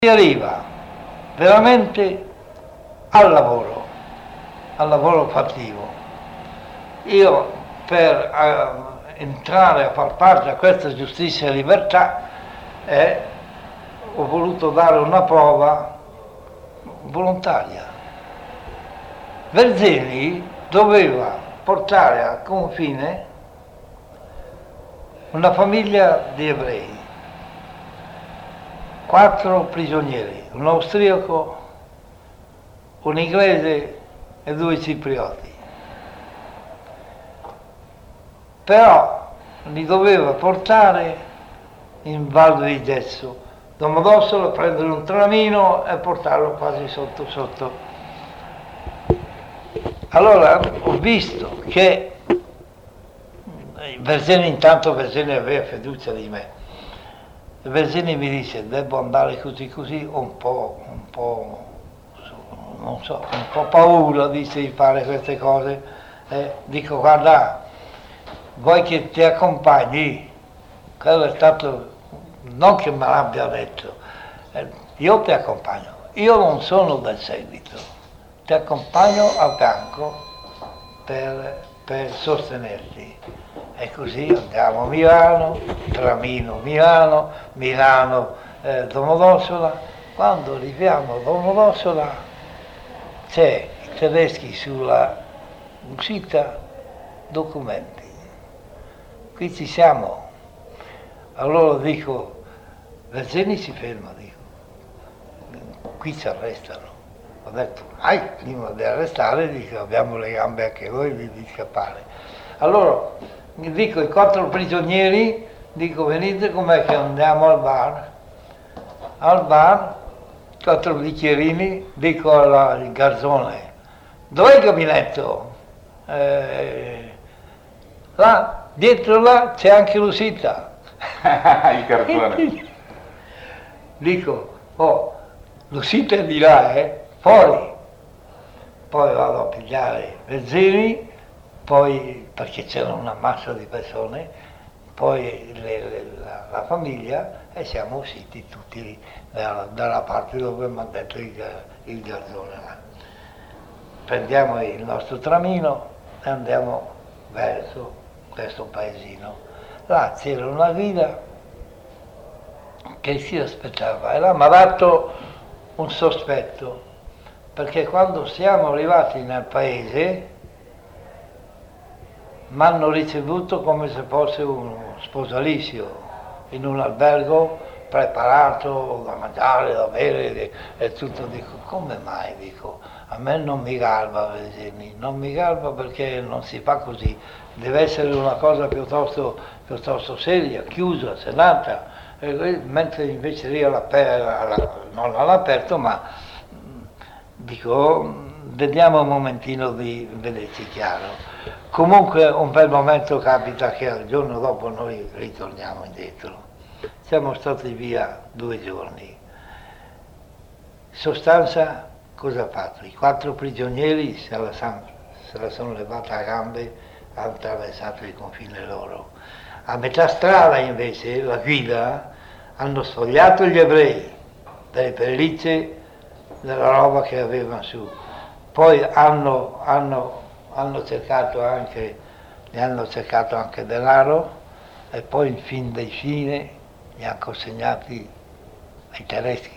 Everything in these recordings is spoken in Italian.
Si arriva veramente al lavoro fattivo. Io per entrare a far parte a questa giustizia e libertà ho voluto dare una prova volontaria. Verzeni doveva portare a confine una famiglia di ebrei, 4 prigionieri, un austriaco, un inglese e 2 ciprioti. Però li doveva portare in Val di Gesso, Domodossola, prendere un tramino e portarlo quasi sotto. Allora ho visto che Verzeni aveva fiducia di me. Verzeni mi dice: devo andare così, un po', non so, un po' paura, dice, di fare queste cose. Dico: guarda, vuoi che ti accompagni? Quello è stato, non che me l'abbia detto, io ti accompagno, io non sono del seguito, ti accompagno a fianco per sostenerti. E così andiamo a Milano, tramino Milano, Domodossola. Quando arriviamo a Domodossola c'è i tedeschi sulla uscita, documenti. Qui ci siamo. Allora dico: Verzeni si ferma, dico, qui ci arrestano. Ho detto: prima di arrestare, dico, abbiamo le gambe anche noi di scappare. Allora dico ai 4 prigionieri, dico: venite con me che andiamo al bar, 4 bicchierini, dico al garzone: dov'è il gabinetto? Là, dietro là c'è anche l'uscita. Il cartone. Dico: l'uscita è di là, fuori. Poi vado a pigliare Verzeni, poi perché c'era una massa di persone, poi la famiglia, e siamo usciti tutti dalla parte dove mi ha detto il garzone là. Prendiamo il nostro tramino e andiamo verso questo paesino. Là c'era una guida che si aspettava e là mi ha dato un sospetto, perché quando siamo arrivati nel paese mi hanno ricevuto come se fosse uno sposalizio, in un albergo preparato da mangiare, da bere e tutto. Dico: come mai? Dico, a me non mi garba, non mi garba, perché non si fa così, deve essere una cosa piuttosto seria, chiusa, senata, mentre invece lì non all'aperto, ma dico, vediamo un momentino di vederci chiaro. Comunque un bel momento capita che il giorno dopo noi ritorniamo indietro. Siamo stati via 2 giorni. In sostanza, cosa ha fatto? I 4 prigionieri se la sono levata a gambe, hanno attraversato il confine loro. A metà strada invece la guida hanno spogliato gli ebrei delle pellicce, della roba che avevano su. Poi hanno cercato anche denaro, e poi in fin dei fine li hanno consegnati ai tedeschi.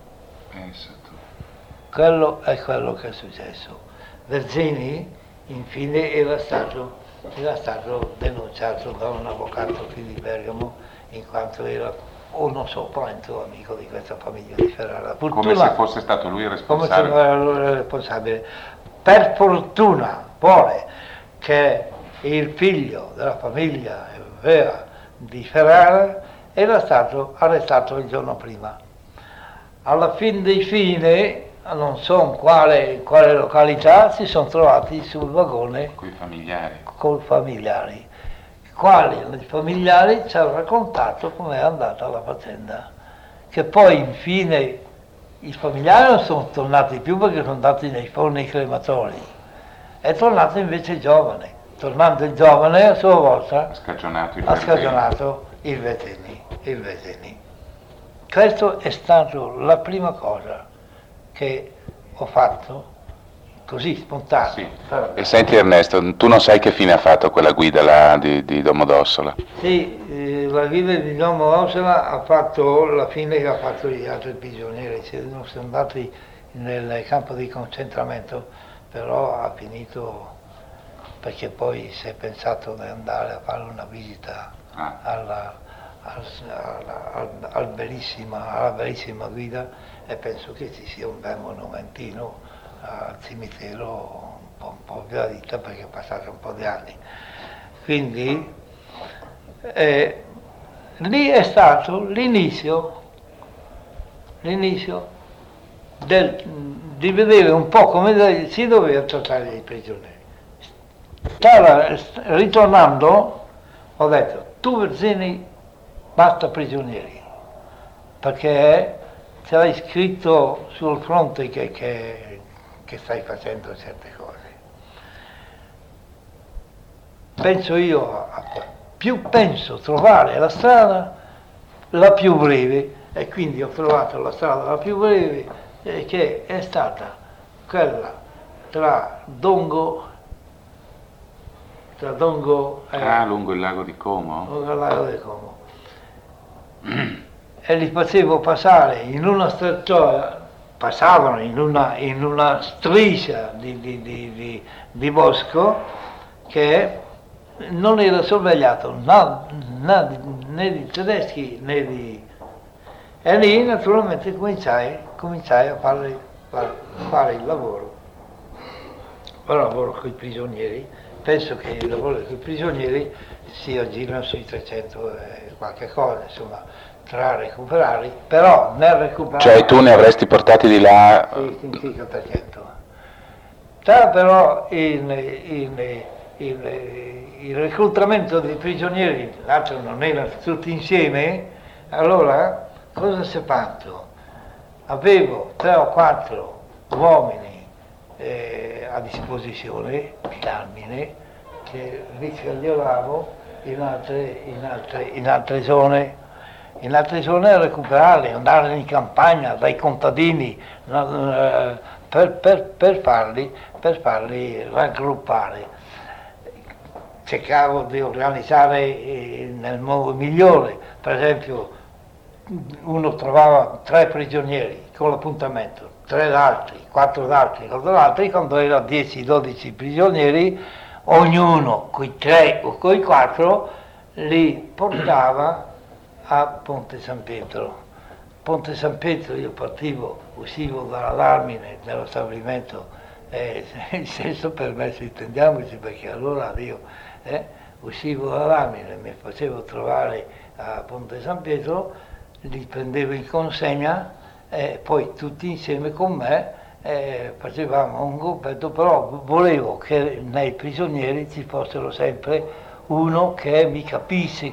Quello è quello che è successo. Verzeni infine era stato denunciato da un avvocato qui di Bergamo, in quanto era, non so, parente amico di questa famiglia di Ferrara. Come se fosse stato lui il responsabile. Come se fosse lui il responsabile. Per fortuna vuole che il figlio della famiglia vera di Ferrara era stato arrestato il giorno prima. Alla fin dei fine, non so in quale località, si sono trovati sul vagone con i familiari. I familiari ci hanno raccontato com'è andata la faccenda, che poi infine i familiari non sono tornati più perché sono andati nei forni crematori, è tornato invece il giovane. Tornando il giovane, a sua volta ha scagionato il Verzeni. Questa è stata la prima cosa che ho fatto, così spontaneo. Sì. E senti Ernesto, tu non sai che fine ha fatto quella guida là di Domodossola? Sì, la guida di Domodossola ha fatto la fine che ha fatto gli altri prigionieri, sono andati nel campo di concentramento, però ha finito perché poi si è pensato di andare a fare una visita alla bellissima guida, e penso che ci sia un bel monumentino al cimitero un po' più a vita, perché è passato un po' di anni. Quindi lì è stato l'inizio di vedere un po' come si doveva trattare i prigionieri. Ritornando, ho detto, tu Verzini basta prigionieri, perché ce l'hai scritto sul fronte che stai facendo certe cose. Penso io, più penso trovare la strada la più breve, e quindi ho trovato la strada la più breve, che è stata quella tra Dongo lungo il lago di Como? Lungo il lago di Como. E li facevo passare in una strettoia, passavano in una striscia di bosco che non era sorvegliato né di tedeschi né di... E lì naturalmente cominciai a fare il lavoro con i prigionieri. Penso che il lavoro con i prigionieri si aggirano sui 300 e qualche cosa, insomma, tra recuperare, però nel recuperare... Cioè tu ne avresti portati di là... Sì, 5%. Però il reclutamento dei prigionieri, l'altro non erano tutti insieme, allora cosa si è fatto? Avevo 3 o 4 uomini a disposizione, d'armine, che li scagliavamo in altre zone a recuperarli, andare in campagna dai contadini per farli raggruppare. Cercavo di organizzare nel modo migliore, per esempio uno trovava 3 prigionieri con l'appuntamento, 3 d'altri, 4 d'altri, 4 d'altri, quando erano 10-12 prigionieri, ognuno coi 3 o coi 4 li portava a Ponte San Pietro. Ponte San Pietro io uscivo dalla Larmine, nello stabilimento, il senso permesso, intendiamoci, perché allora io uscivo dalla Larmine, mi facevo trovare a Ponte San Pietro, li prendevo in consegna e poi tutti insieme con me facevamo un gruppetto, però volevo che nei prigionieri ci fossero sempre uno che mi capisse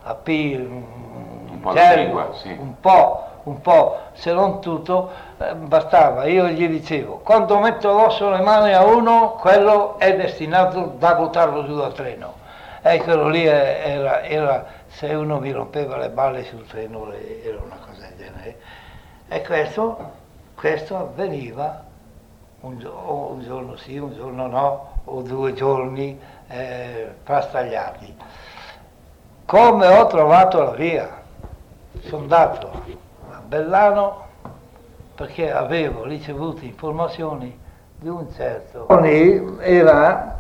un po' la lingua, sì. un po', se non tutto, bastava, io gli dicevo, quando metto l'osso le mani a uno, quello è destinato da buttarlo giù dal treno. E quello lì era, se uno mi rompeva le balle sul treno, era una cosa del genere. E questo avveniva un giorno sì, un giorno no, o 2 giorni frastagliati. Come ho trovato la via? Sono andato a Bellano perché avevo ricevuto informazioni di un certo... Era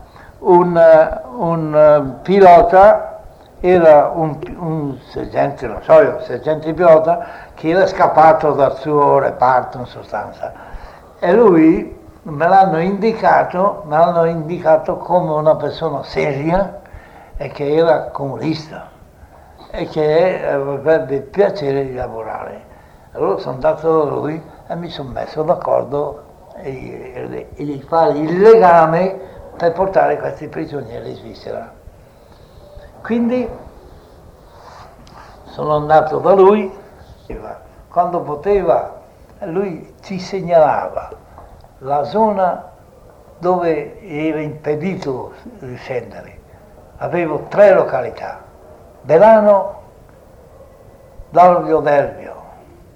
un pilota, era un sergente, non so io, sergente pilota, che era scappato dal suo reparto in sostanza. E lui me l'hanno indicato come una persona seria e che era comunista e che avrebbe piacere di lavorare. Allora sono andato da lui e mi sono messo d'accordo di fare il legame per portare questi prigionieri in Svizzera. Quindi sono andato da lui, quando poteva lui ci segnalava la zona dove era impedito di scendere. Avevo 3 località: Belano, Dalvio Dervio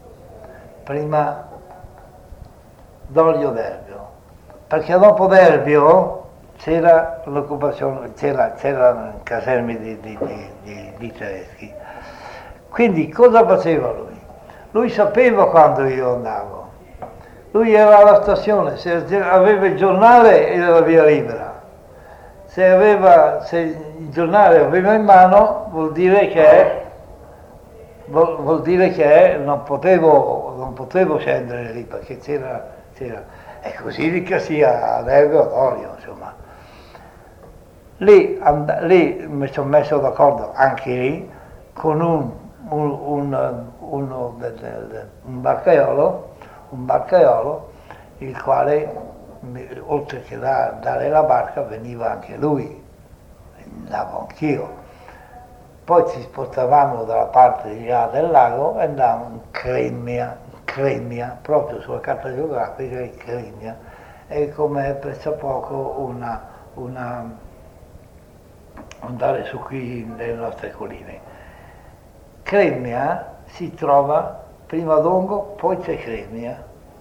prima d'olio d'Elvio, perché dopo d'Elvio c'era l'occupazione, c'erano caserme di tedeschi. Quindi cosa faceva lui? Lui sapeva quando io andavo. Lui era alla stazione, se aveva il giornale era la via libera. Se il giornale aveva in mano vuol dire che non potevo scendere lì perché c'era. E così che sia ad Elvio ad Olio, insomma. Lì mi sono messo d'accordo anche lì con un barcaiolo, il quale, oltre che dare la barca, veniva anche lui, andavo anch'io. Poi ci spostavamo dalla parte di là del lago e andavamo in Cremia, proprio sulla carta geografica di Cremia, è come pressappoco andare su qui nelle nostre colline. Cremia si trova prima Dongo, poi c'è Cremia.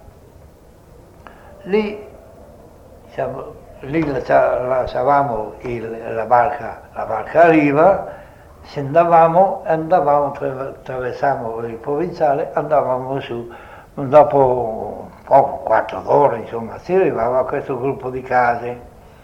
Lì lasciavamo la barca a riva, attraversavamo il provinciale, andavamo su, dopo un quarto d'ora, insomma, si arrivava a questo gruppo di case.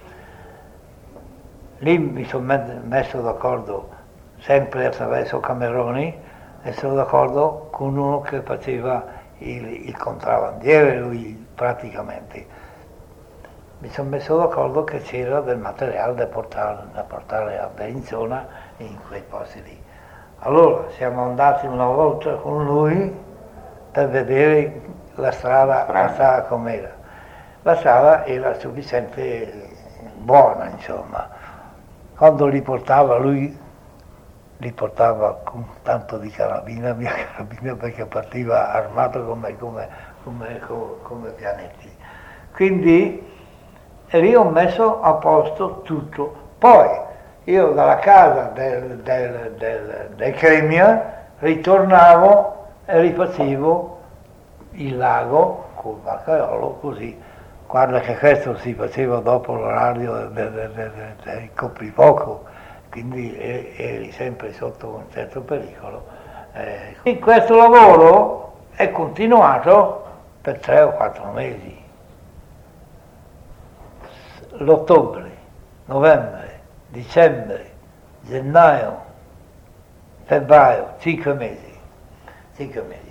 Lì mi sono messo d'accordo, sempre attraverso Cameroni, e sono d'accordo con uno che faceva il contrabbandiere, lui praticamente. Mi sono messo d'accordo che c'era del materiale da portare a Bellinzona in quei posti lì. Allora siamo andati una volta con lui per vedere la strada com'era. La strada era sufficiente buona, insomma. Quando lui li portava con tanto di carabina, mia carabina, perché partiva armato come pianetti. Quindi lì ho messo a posto tutto. Poi io dalla casa del Cremia ritornavo e rifacevo il lago col barcaiolo così. Guarda che questo si faceva dopo l'orario del coprifuoco, quindi eri sempre sotto un certo pericolo. E questo lavoro è continuato per 3 o 4 mesi. L'ottobre, novembre, dicembre, gennaio, febbraio, 5 mesi.